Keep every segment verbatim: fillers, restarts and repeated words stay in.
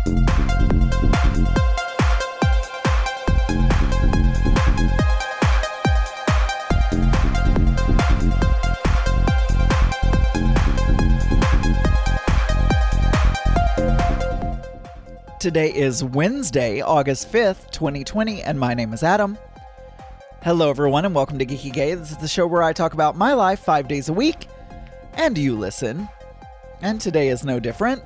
Today is Wednesday, August fifth, twenty twenty, and my name is Adam. Hello, everyone, and welcome to Geeky Gay. This is the show where I talk about my life five days a week, and you listen. And today is no different.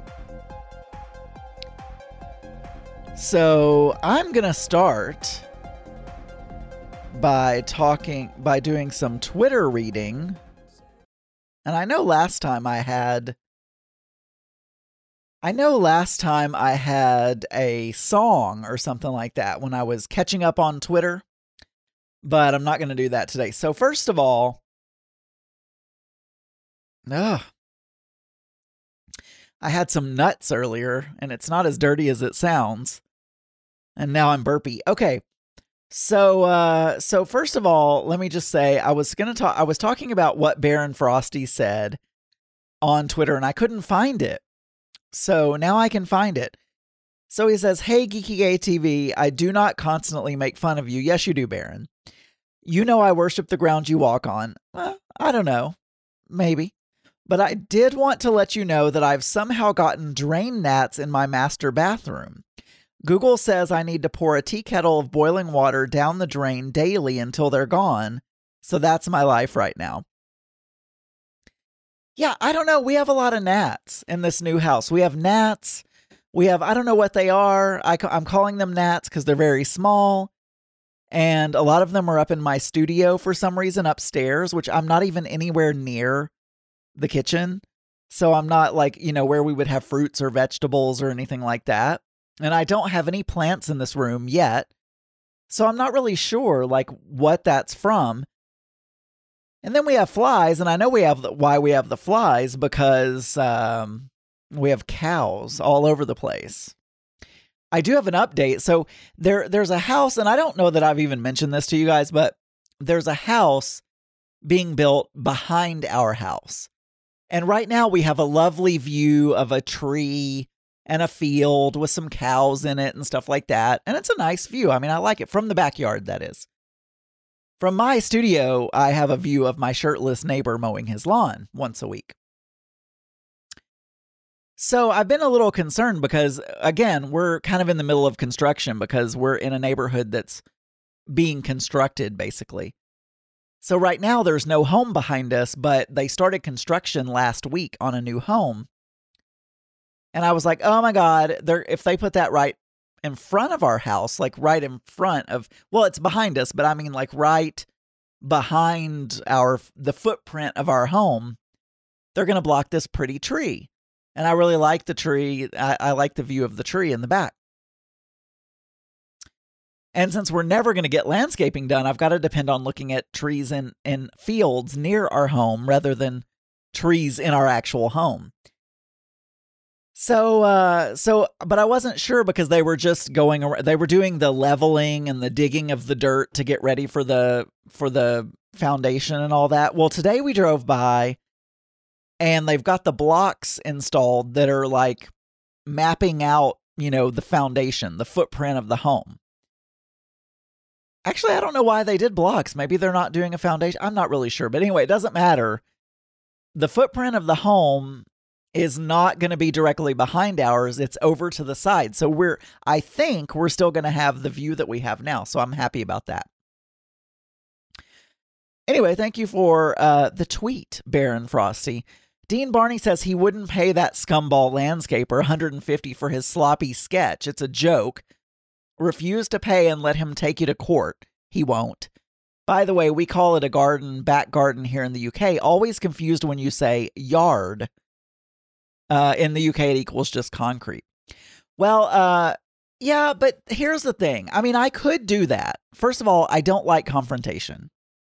So, I'm gonna start by talking, by doing some Twitter reading. And I know last time I had... I know last time I had a song or something like that when I was catching up on Twitter, but I'm not going to do that today. So first of all, ugh, I had some nuts earlier, and it's not as dirty as it sounds, and now I'm burpy. Okay, so uh, so first of all, let me just say I was going to talk. I was talking about what Baron Frosty said on Twitter, and I couldn't find it. So now I can find it. So he says, "Hey, Geeky Gay T V, I do not constantly make fun of you." Yes, you do, Baron. "You know I worship the ground you walk on." Well, I don't know. Maybe. "But I did want to let you know that I've somehow gotten drain gnats in my master bathroom. Google says I need to pour a tea kettle of boiling water down the drain daily until they're gone. So that's my life right now." Yeah, I don't know. We have a lot of gnats in this new house. We have gnats. We have, I don't know what they are. I, I'm calling them gnats because they're very small. And a lot of them are up in my studio for some reason upstairs, which I'm not even anywhere near the kitchen. So I'm not like, you know, where we would have fruits or vegetables or anything like that. And I don't have any plants in this room yet. So I'm not really sure like what that's from. And then we have flies, and I know we have the, why we have the flies, because um, we have cows all over the place. I do have an update. So there, there's a house, and I don't know that I've even mentioned this to you guys, but there's a house being built behind our house. And right now we have a lovely view of a tree and a field with some cows in it and stuff like that. And it's a nice view. I mean, I like it from the backyard, that is. From my studio, I have a view of my shirtless neighbor mowing his lawn once a week. So I've been a little concerned because, again, we're kind of in the middle of construction because we're in a neighborhood that's being constructed, basically. So right now there's no home behind us, but they started construction last week on a new home. And I was like, oh my God, they're, if they put that right in front of our house, like right in front of, well, it's behind us, but I mean like right behind our, the footprint of our home, they're going to block this pretty tree. And I really like the tree. I, I like the view of the tree in the back. And since we're never going to get landscaping done, I've got to depend on looking at trees in, in fields near our home rather than trees in our actual home. So, uh, so, but I wasn't sure because they were just going around, they were doing the leveling and the digging of the dirt to get ready for the, for the foundation and all that. Well, today we drove by and they've got the blocks installed that are like mapping out, you know, the foundation, the footprint of the home. Actually, I don't know why they did blocks. Maybe they're not doing a foundation. I'm not really sure, but anyway, it doesn't matter. The footprint of the home is not going to be directly behind ours. It's over to the side. So we're, I think we're still going to have the view that we have now. So I'm happy about that. Anyway, thank you for uh, the tweet, Baron Frosty. Dean Barney says he wouldn't pay that scumball landscaper one hundred fifty dollars for his sloppy sketch. It's a joke. Refuse to pay and let him take you to court. He won't. By the way, we call it a garden, back garden here in the U K. Always confused when you say yard. Uh, in the U K, it equals just concrete. Well, uh, yeah, but here's the thing. I mean, I could do that. First of all, I don't like confrontation.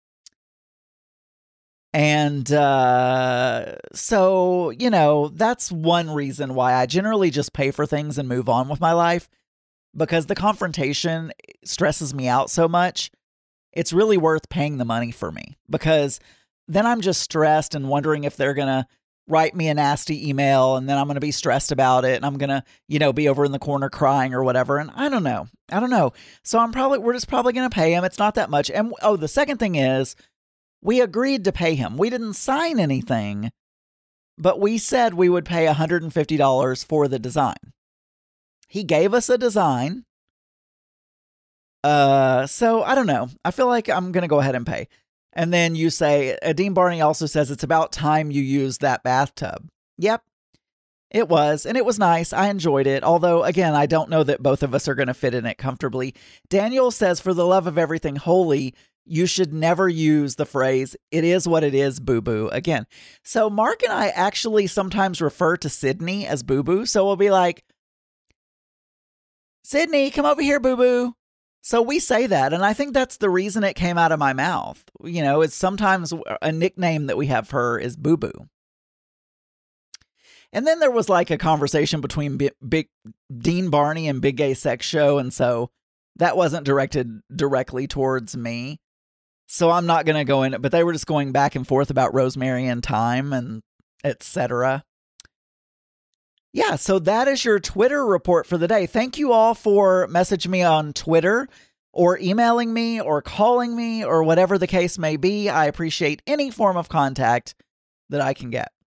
And uh, so, you know, that's one reason why I generally just pay for things and move on with my life. Because the confrontation stresses me out so much. It's really worth paying the money for me. Because then I'm just stressed and wondering if they're going to write me a nasty email and then I'm going to be stressed about it and I'm going to, you know, be over in the corner crying or whatever. And I don't know. I don't know. So I'm probably, we're just probably going to pay him. It's not that much. And oh, the second thing is we agreed to pay him. We didn't sign anything, but we said we would pay one hundred fifty dollars for the design. He gave us a design. Uh, so I don't know. I feel like I'm going to go ahead and pay. And then you say, uh, Dean Barney also says it's about time you used that bathtub. Yep, it was. And it was nice. I enjoyed it. Although, again, I don't know that both of us are going to fit in it comfortably. Daniel says, for the love of everything holy, you should never use the phrase, it is what it is, boo-boo, again. So Mark and I actually sometimes refer to Sydney as boo-boo. So we'll be like, Sydney, come over here, boo-boo. So we say that, and I think that's the reason it came out of my mouth. You know, it's sometimes a nickname that we have for her is Boo Boo. And then there was like a conversation between B- Big Dean Barney and Big Gay Sex Show, and so that wasn't directed directly towards me. So I'm not going to go in it, but they were just going back and forth about Rosemary and Thyme and et cetera. Yeah, so that is your Twitter report for the day. Thank you all for messaging me on Twitter or emailing me or calling me or whatever the case may be. I appreciate any form of contact that I can get.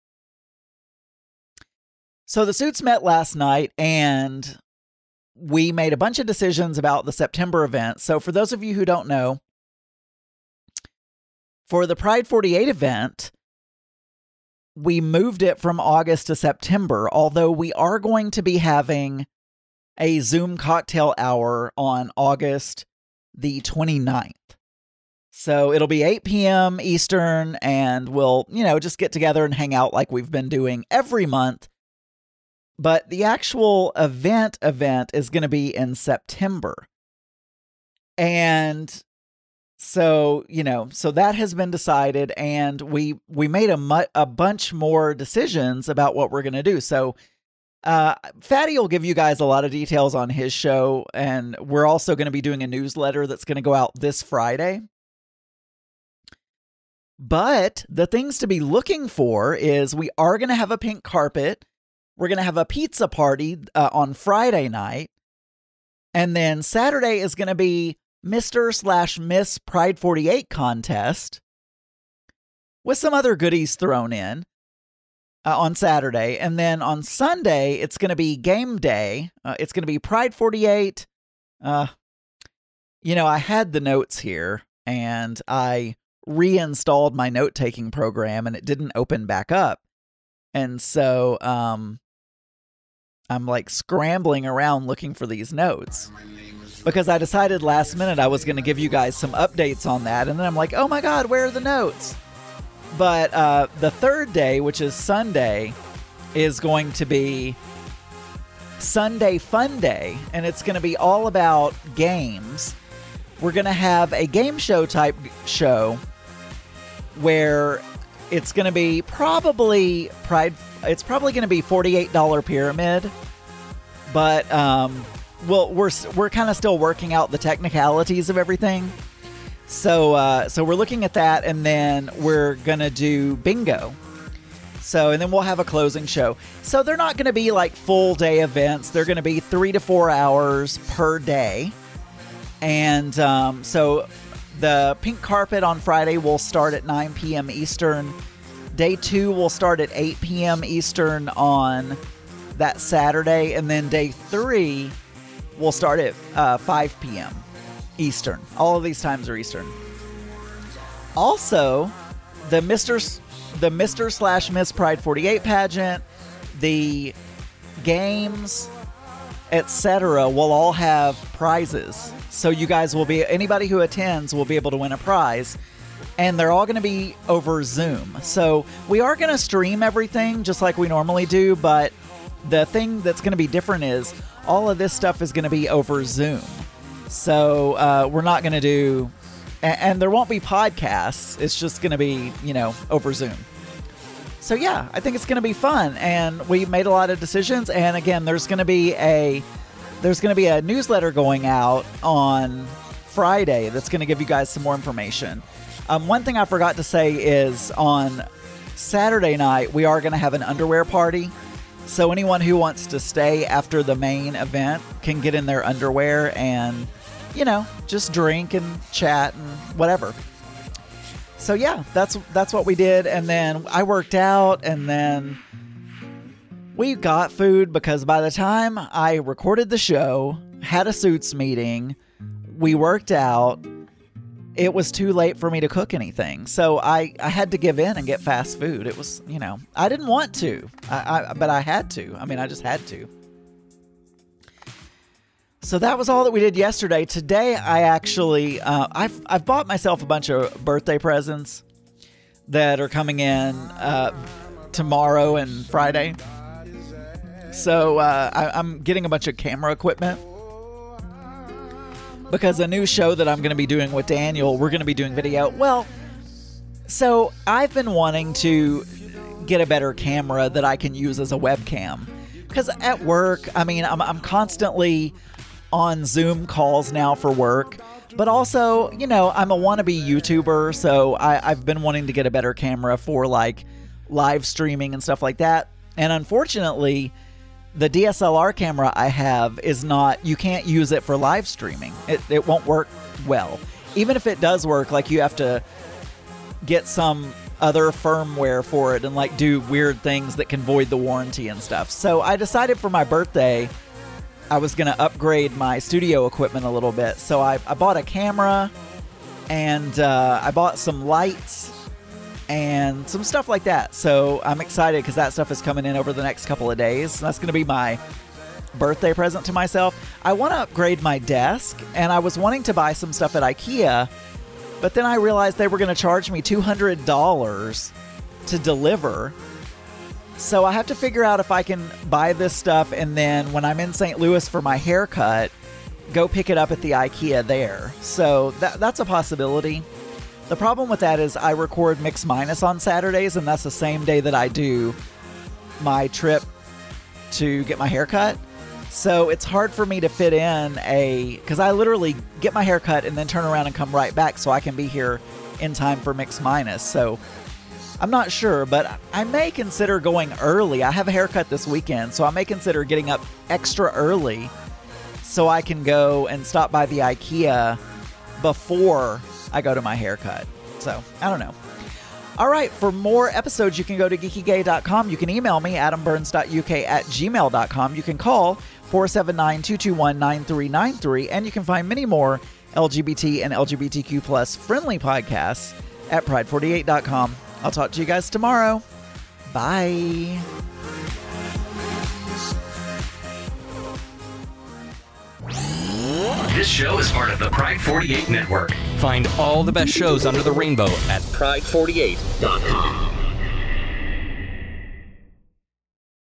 So the suits met last night and we made a bunch of decisions about the September event. So for those of you who don't know, for the Pride forty-eight event, we moved it from August to September, although we are going to be having a Zoom cocktail hour on August the twenty-ninth. So it'll be eight p.m. Eastern, and we'll, you know, just get together and hang out like we've been doing every month. But the actual event event is going to be in September. And so, you know, so that has been decided, and we we made a, mu- a bunch more decisions about what we're going to do. So uh, Fatty will give you guys a lot of details on his show, and we're also going to be doing a newsletter that's going to go out this Friday. But the things to be looking for is we are going to have a pink carpet. We're going to have a pizza party uh, on Friday night. And then Saturday is going to be Mister slash Miss Pride forty-eight contest with some other goodies thrown in uh, on Saturday. And then on Sunday, it's going to be game day. Uh, it's going to be Pride forty-eight. Uh, you know, I had the notes here and I reinstalled my note-taking program and it didn't open back up. And so um, I'm like scrambling around looking for these notes. Because I decided last minute I was going to give you guys some updates on that. And then I'm like, oh my God, where are the notes? But uh, the third day, which is Sunday, is going to be Sunday Fun Day. And it's going to be all about games. We're going to have a game show type show where it's going to be probably Pride. It's probably going to be forty-eight dollars pyramid. But... um Well, we're we're kind of still working out the technicalities of everything. So uh, so we're looking at that, and then we're going to do bingo. So, and then we'll have a closing show. So they're not going to be like full day events. They're going to be three to four hours per day. And um, so the pink carpet on Friday will start at nine p.m. Eastern. Day two will start at eight p.m. Eastern on that Saturday. And then day three... we'll start at uh, five p.m. Eastern. All of these times are Eastern. Also, the Mister the Mister slash Miss Pride forty-eight pageant, the games, et cetera will all have prizes. So you guys will be, anybody who attends will be able to win a prize. And they're all going to be over Zoom. So we are going to stream everything just like we normally do, but the thing that's going to be different is all of this stuff is going to be over Zoom. So uh, we're not going to do, and, and there won't be podcasts. It's just going to be, you know, over Zoom. So yeah, I think it's going to be fun. And we made a lot of decisions. And again, there's going to be a, there's going to be a newsletter going out on Friday that's going to give you guys some more information. Um, one thing I forgot to say is on Saturday night, we are going to have an underwear party. So anyone who wants to stay after the main event can get in their underwear and, you know, just drink and chat and whatever. So yeah, that's that's what we did. And then I worked out, and then we got food because by the time I recorded the show, had a Suits meeting, we worked out, it was too late for me to cook anything. So I, I had to give in and get fast food. It was, you know, I didn't want to, I, I, but I had to. I mean, I just had to. So that was all that we did yesterday. Today, I actually, uh, I've, I've bought myself a bunch of birthday presents that are coming in uh, tomorrow and Friday. So uh, I, I'm getting a bunch of camera equipment. Because a new show that I'm going to be doing with Daniel, we're going to be doing video. Well, so I've been wanting to get a better camera that I can use as a webcam. Because at work, I mean, I'm, I'm constantly on Zoom calls now for work. But also, you know, I'm a wannabe YouTuber, so I, I've been wanting to get a better camera for, like, live streaming and stuff like that. And unfortunately, the D S L R camera I have is not, you can't use it for live streaming. It, it won't work well. Even if it does work, like you have to get some other firmware for it and like do weird things that can void the warranty and stuff. So I decided for my birthday, I was going to upgrade my studio equipment a little bit. So I, I bought a camera and uh, I bought some lights and some stuff like that. So I'm excited because that stuff is coming in over the next couple of days. That's going to be my birthday present to myself. I want to upgrade my desk, and I was wanting to buy some stuff at IKEA, but then I realized they were going to charge me two hundred dollars to deliver. So I have to figure out if I can buy this stuff, and then when I'm in Saint Louis for my haircut, go pick it up at the IKEA there. So that, that's a possibility. The problem with that is I record Mix Minus on Saturdays, and that's the same day that I do my trip to get my hair cut. So it's hard for me to fit in a... Because I literally get my hair cut and then turn around and come right back so I can be here in time for Mix Minus. So I'm not sure, but I may consider going early. I have a haircut this weekend, so I may consider getting up extra early so I can go and stop by the IKEA before I go to my haircut. So, I don't know. All right, for more episodes, you can go to geeky gay dot com. You can email me, adam burns dot u k at gmail dot com. You can call four seven nine, two two one, nine three nine three, and you can find many more L G B T and L G B T Q plus friendly podcasts at pride forty-eight dot com. I'll talk to you guys tomorrow. Bye. This show is part of the Pride forty-eight Network. Find all the best shows under the rainbow at pride forty-eight dot com.